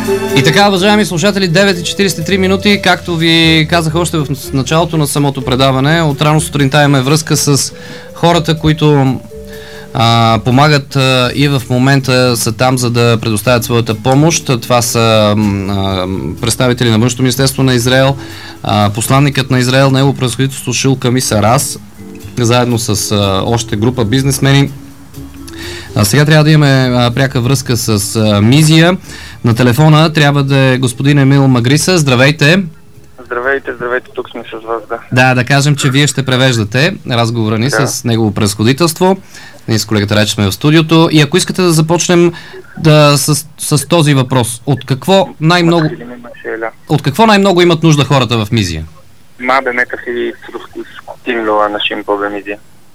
И така, уважаеми слушатели, 9:43 минути, както ви казах още в началото на самото предаване, от рано сутринта имаме връзка с хората, които помагат и в момента са там, за да предоставят своята помощ. Това са представители на Външното министерство на Израел, посланникът на Израел, негово превъзходителство Шулками Сарас, заедно с още група бизнесмени. Сега трябва да имаме пряка връзка с Мизия. На телефона трябва да е господин Емил Магриса. Здравейте! Здравейте, тук сме с вас, да. Да кажем, че вие ще превеждате разговора ни с негово превъзходителство. Ние с колегата Райчо сме в студиото. И ако искате да започнем с този въпрос, от какво най-много имат нужда хората в Мизия? מה באמת הכי זקוקים לו אנשים פה במזיה?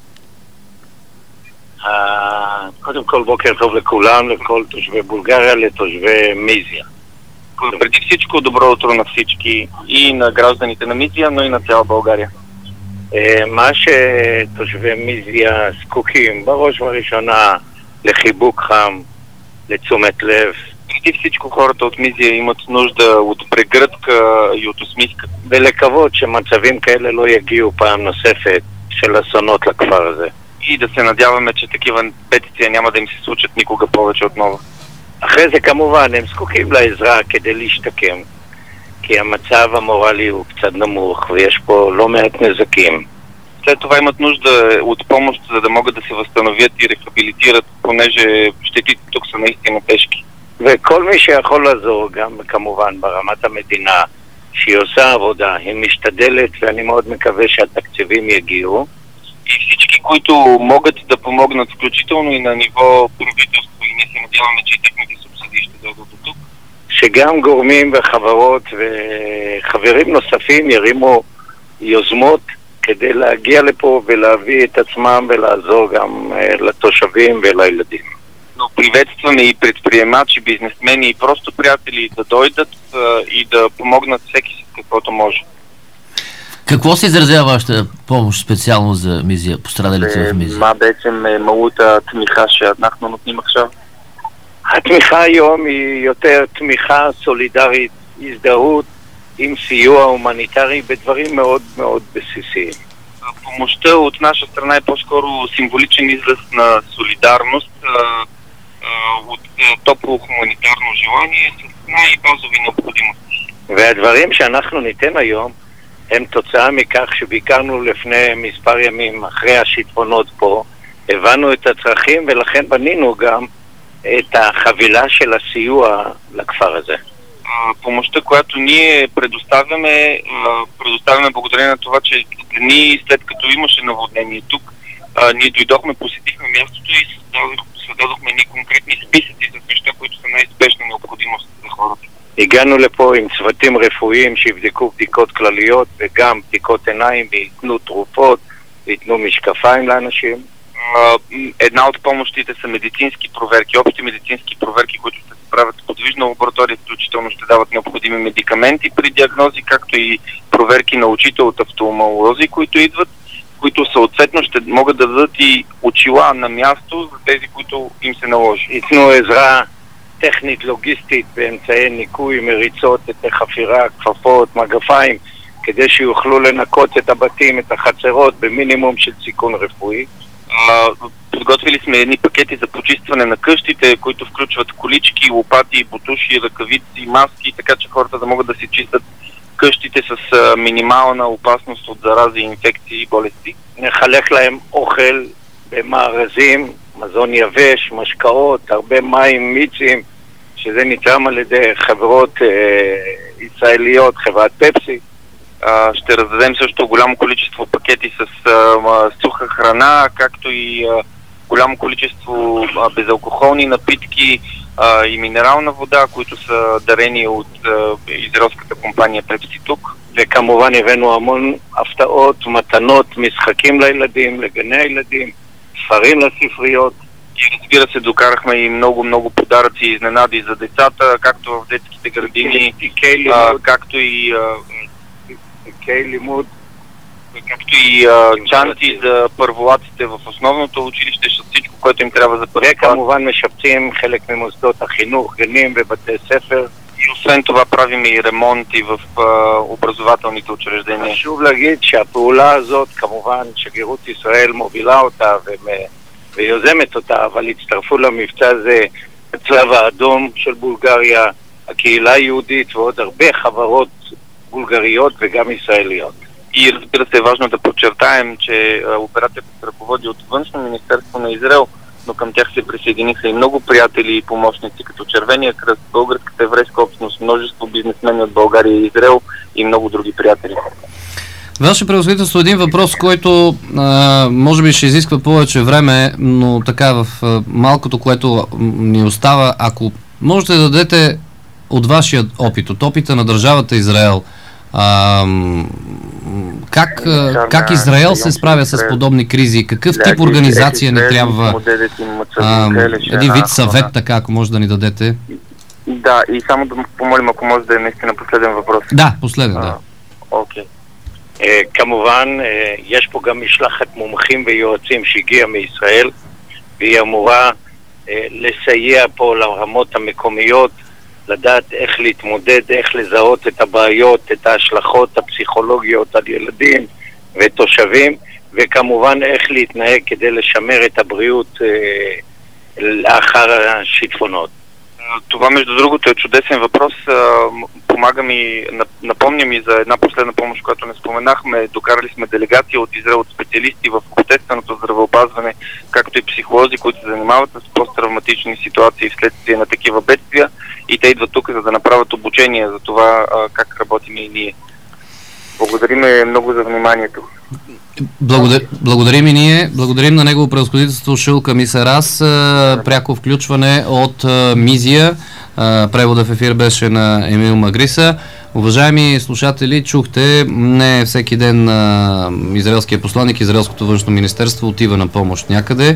קודם כל בוקר טוב לכולם, לכל תושבי בולגריה, לתושבי Мизия. Преди всичко добро утро на всички и на гражданите на Мизия, но и на цяла България. מה שתושבי Мизия זקוקים בראש ובראשונה לחיבוק חם, לתשומת לב. Преди всичко хората от Мизия имат нужда от прегръдка и от усмивка. ולקוות שמצבים כאלה לא יגיעו פעם נוספת של אסונות לכפר הזה. И да се надяваме, че такива бедствия няма да им се случат никога повече отново. אחרי זה כמובן הם זקוקים לעזרה כדי להשתקם, כי המצב המורלי הוא קצת נמוך ויש פה לא מעט נזקים. След това имат нужда от помощ, за да могат да се възстановят и рехабилитират, понеже щетите тук са наистина тежки. וכל מי שיכול לעזור, גם כמובן ברמת המדינה שהיא עושה עבודה, היא משתדלת ואני מאוד מקווה שהתקציבים יגיעו. И всички, които могат да помогнат, включително и на ниво правителство, и ние се надяваме, че и техните субсидии ще дойдат до тук. שגם גורמים וחברות וחברים נוספים ירימו יוזמות כדי להגיע לפה ולהביא את עצמם ולעזור גם לתושבים ולילדים. Но приветстваме и предприемачи, бизнесмени и просто приятели да дойдат и да помогнат всеки с каквото може. Какво се изразява вашата помощ специално за Мизия, пострадалите в Мизия? מה בעצם מהות התמיכה שאנחנו נותנים עכשיו? התמיכה היום היא יותר תמיכה סולידרית, הזדהות עם סיוע הומניטרי בדברים מאוד מאוד בסיסיים. Помощта от наша страна е по-скоро символичен израз на солидарност, от топло хуманитарно желание с най-базови необходимости. והדברים שאנחנו ניתן היום הם תוצאה מכך שביקרנו לפני מספר ימים אחרי השיטפונות פה, הבנו את הצרכים ולכן בנינו גם את החבילה של הסיוע לכפר הזה. Помощта, която ние предоставяме благодарение на това, че дни след като имаше наводнение тук, ние дойдохме, посетихме мястото и създадохме ни конкретни списъци за неща, които са най-спешна необходимост за хората. הגענו לפה עם צוותים רפואיים שיבדקו בדיקות כלליות וגם בדיקות עיניים ויתנו תרופות ויתנו משקפיים לאנשים. Една от помощите са медицински проверки, общи медицински проверки, които ще се правят в подвижна лаборатория, включително ще дават необходими медикаменти при диагнози, както и проверки на очите от офталмолози, които идват, които съответно ще могат да дадат и очила на място за тези, които им се наложи. ייתנו עזרה טכנית לוגיסטית באמצעי ניקוי, מריצות, חפירה, כפפות, מגפיים, כדי שיוכלו לנקות את הבתים, את החצרות, במינימום של סיכון רפואי. Подготвили сме едни пакети за почистване на къщите, които включват колички, лопати, бутуши, ръкавици, маски, така че хората да могат да си чистят къщите с минимална опасност от зарази, инфекции и болести. נחלק להם אוכל במארזים, מזון יבש, משקאות, הרבה מים, מיצים, שזה נתרם על ידי חברות ישראליות, חברת פפסי. Ще раздадем също голямо количество пакети с суха храна, както и голямо количество безалкохолни напитки и минерална вода, които са дарени от израелската компания Pepsi тук. וכמובן הבאנו המון הפתעות, מתנות, משחקים לילדים, לגני הילדים, ספרים לספריות. И разбира се, докарахме и много подаръци и изненади за децата, както в детските градини, както и לימוד, както и чанти за първолаците в основното училище, всичко, което им трябва за първи клас. וכמובן משפצים חלק ממוסדות החינוך, גנים ובתי ספר. И освен това правим и ремонти в образователните учреждения. חשוב להגיד שהפעולה הזאת, כמובן שגרירות ישראל מובילה אותה ויוזמת אותה, אבל הצטרפו למבצע הזה הצלב האדום של בולגריה, הקהילה היהודית ועוד הרבה חברות בולגריות וגם ישראליות. И разбира се, е важно да подчертаем, че операцията се ръководи от Външно министерство на Израел, но към тях се присъединиха и много приятели и помощници, като Червения кръст, Българската еврейска общност, множество бизнесмени от България и Израел и много други приятели. Ваше превъзходителство, един въпрос, който може би ще изисква повече време, но така в малкото, което ни остава, ако можете да дадете от вашия опит, от опита на държавата Израел, как Израел се справя с подобни кризи? Какъв тип организация ни трябва? Един вид съвет, така, ако може да ни дадете. Да, и само да помолим, ако може да е наистина последен въпрос. Да, последен, да. אוקיי. כמובן, יש פה גם משלחת מומחים ויועצים שהגיעה מישראל, והיא אמורה לסייע פה לרמות המקומיות, לדעת איך להתמודד, איך לזהות את הבעיות, את ההשלכות הפסיכולוגיות על ילדים ותושבים, וכמובן איך להתנהג כדי לשמר את הבריאות לאחר השיטפונות. Това, между другото, е чудесен въпрос. Помагам и напомням и за една последна помощ, която не споменахме. Докарали сме делегация от Израел, от специалисти в общественото здравеопазване, както и психолози, които се занимават с посттравматични ситуации вследствие на такива бедствия. И те идват тук, за да направят обучение за това как работим и ние. Благодарим много за вниманието. Благодарим и ние. Благодарим на негово превъзходителство Шулка Мисарас. Пряко включване от Мизия. Превода в ефир беше на Емил Магриса. Уважаеми слушатели, чухте, не всеки ден израелския посланник, израелското външно министерство отива на помощ някъде.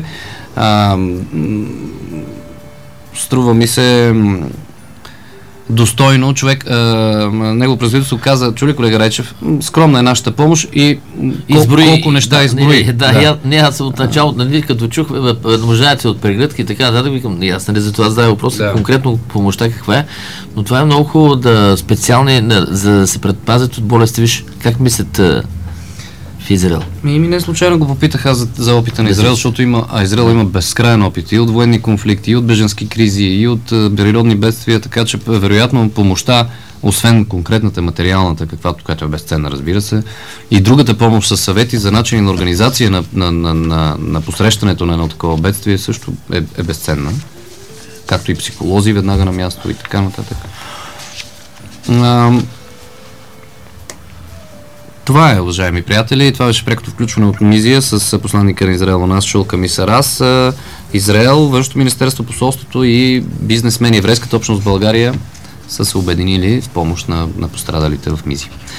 Струва ми се достойно. Човек, него правителство каза, чули колега Райчев, скромна е нашата помощ и колко неща изброи. Аз съм от началото, като чух нуждаете от прегръдки и така нататък, викам, ясно ли за това задава въпрос, конкретно помощта каква е, но това е много хубаво да специални, за да се предпазят от болести. Виж, как мислят в Израел? Не случайно го попитаха за опита на Израел, защото Израел има безкрайен опит и от военни конфликти, и от беженски кризи, и от природни бедствия, така че вероятно помощта, освен конкретната материалната, която е безценна, разбира се, и другата помощ със съвети за начини на организация на посрещането на едно такова бедствие също е безценна. Както и психолози веднага на място и така нататък. Това е, уважаеми приятели. Това беше прекото включване от Мизия с посланника на Израел у нас Шулка Мисарас. Израел, Външното министерство, посолството и бизнесмени, еврейската общност в България са се обединили в помощ на пострадалите в Мизия.